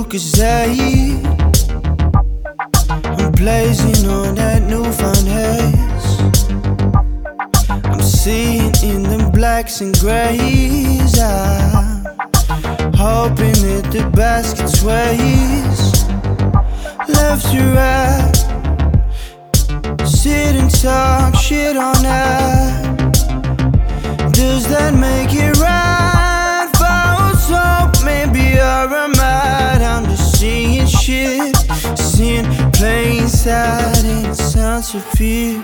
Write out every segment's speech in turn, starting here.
Lucozade, I'm blazing on that newfound haze. I'm seeing in them blacks and grays. I'm hoping that the basket sways left to right. Sit and talk shit on that. Does that make it right? False hope, maybe you're mad. I'm just seeing shit, seeing plain sight, and it sounds of fear.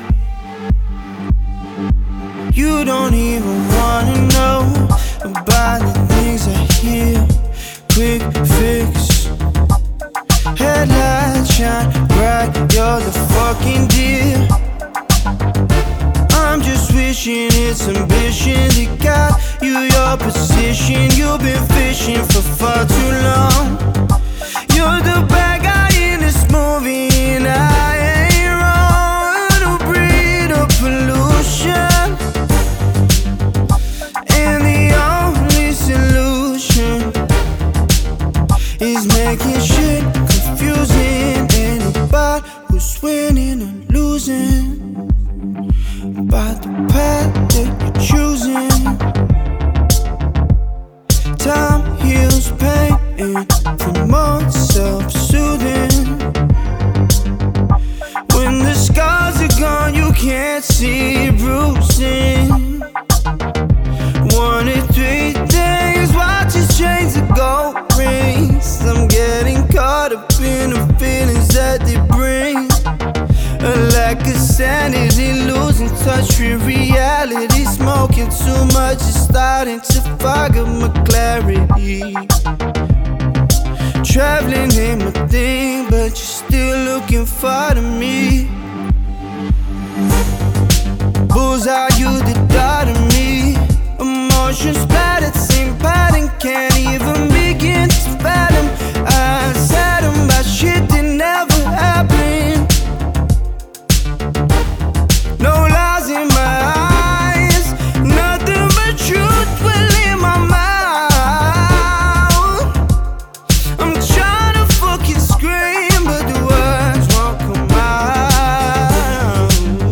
You don't even wanna know about the things I hear. Quick fix, headlights shine bright, you're the fucking deal. I'm just wishing it's ambition that got you your position. You've been fishing for far too long. You're the bad guy in this movie, and I ain't wrong to breed a pollution. And the only solution is making shit confusing. Ain't about who's winning or losing, about the path that you're choosing. Time heals pain and promotes self-soothing. When the scars are gone, you can't see bruising. 1 to 3 days, watch his chains of gold rings. I'm getting caught up in the feelings that they bring. A lack of sanity, losing touch with reality. Smoking too much is starting to fog up my clarity. Traveling ain't my thing, but you're still looking far to me. Bullseye, you the dart of me. Emotions splattered, same pattern, can't even begin to fathom. I said about shit that never happened. No lies in my eyes, nothing but truth will in my mouth. I'm trying to fucking scream, but the words won't come out.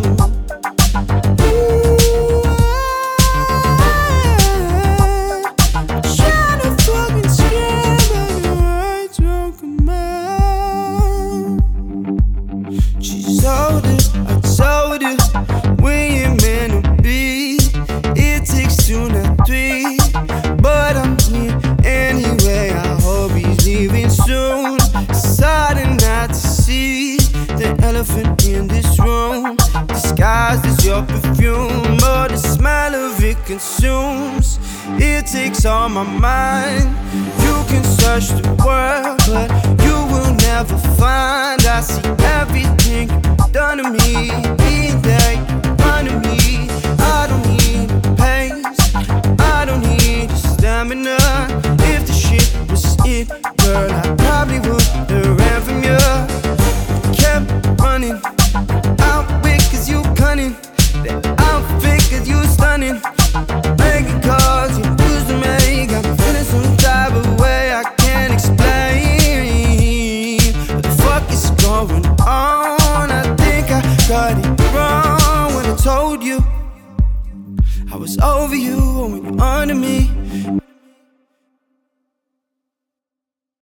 Trying to fucking scream, but the words won't come out. She told it, I told you, we ain't meant to be. It takes 2, not 3, but I'm here anyway. I hope he's leaving soon. Deciding not to see the elephant in this room, disguised as your perfume, but the smell of it consumes. It takes all my mind. You can search the world, but you will never find. I see everything you've done to me, that under me. I don't need pace, I don't need stamina. If the shit was it, girl, I probably would have ran from you. Kept running, out big cause you cunning, that outfit cause you stunning. Making calls you used to make, I'm feeling some type of way I can't explain. What the fuck is going on? I think I got it wrong when I told you I was over you when you're under me.